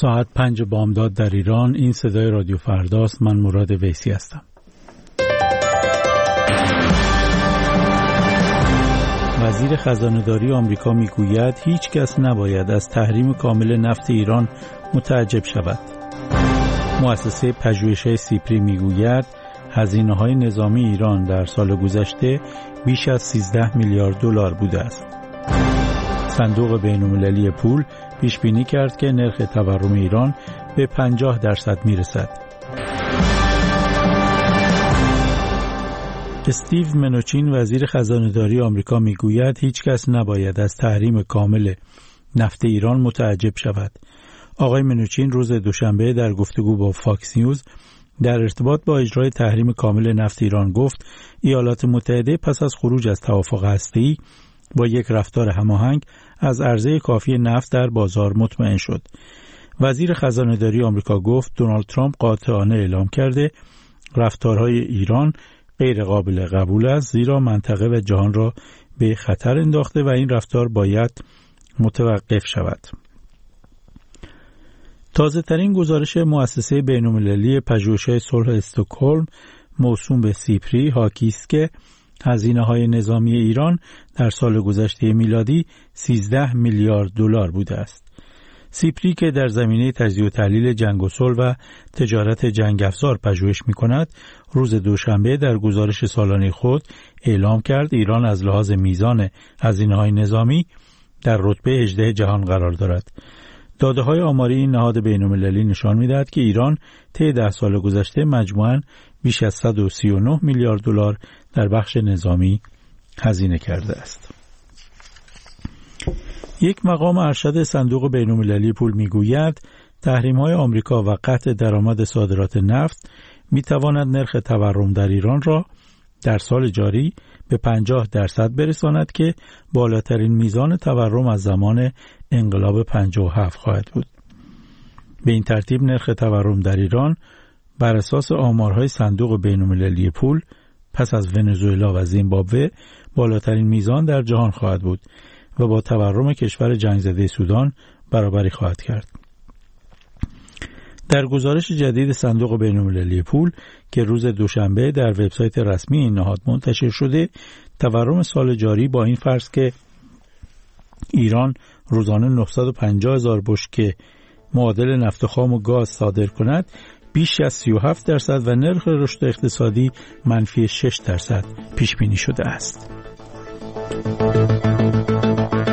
ساعت 5 بامداد در ایران. این صدای رادیو فرداست. من مراد ویسی هستم. وزیر خزانه‌داری آمریکا میگوید هیچ کس نباید از تحریم کامل نفت ایران متعجب شود. مؤسسه پژوهش‌های سیپری میگوید هزینه‌های نظامی ایران در سال گذشته بیش از 13 میلیارد دلار بوده است. صندوق بین‌المللی پول پیش بینی کرد که نرخ تورم ایران به 50% میرسد. استیو منوچین وزیر خزانه‌داری آمریکا میگوید هیچ کس نباید از تحریم کامل نفت ایران متعجب شود. آقای منوچین روز دوشنبه در گفتگو با فاکس نیوز در ارتباط با اجرای تحریم کامل نفت ایران گفت ایالات متحده پس از خروج از توافق هسته‌ای با یک رفتار هماهنگ از عرضه کافی نفت در بازار مطمئن شد. وزیر خزانه‌داری آمریکا گفت دونالد ترامپ قاطعانه اعلام کرده رفتارهای ایران غیر قابل قبول است، زیرا منطقه و جهان را به خطر انداخته و این رفتار باید متوقف شود. تازه ترین گزارش مؤسسه بین‌المللی پژوهش‌های صلح استکهلم موسوم به سیپری حاکی است که هزینه‌های نظامی ایران در سال گذشته میلادی 13 میلیارد دلار بوده است. سیپری که در زمینه تجزیه و تحلیل جنگ و صلح و تجارت جنگ افزار پژوهش می‌کند، روز دوشنبه در گزارش سالانه خود اعلام کرد ایران از لحاظ میزان هزینه‌های نظامی در رتبه 18 جهان قرار دارد. داده‌های آماری این نهاد بین‌المللی نشان می‌دهد که ایران طی 10 سال گذشته مجموعاً بیش از 139 میلیارد دلار در بخش نظامی هزینه کرده است. یک مقام ارشد صندوق بین‌المللی پول میگوید تحریم‌های آمریکا و قطع درآمد صادرات نفت می‌تواند نرخ تورم در ایران را در سال جاری به 50% برساند که بالاترین میزان تورم از زمان انقلاب 57 خواهد بود. به این ترتیب نرخ تورم در ایران بر اساس آمارهای صندوق بین‌المللی پول پس از ونزوئلا و زیمبابوه بالاترین میزان در جهان خواهد بود و با تورم کشور جنگ زده سودان برابری خواهد کرد. در گزارش جدید صندوق بین‌المللی پول که روز دوشنبه در وبسایت رسمی این نهاد منتشر شده، تورم سال جاری با این فرض که ایران روزانه 950,000 بشکه معادل نفت خام و گاز صادر کند بیش از 37% و نرخ رشد اقتصادی منفی 6% پیش بینی شده است.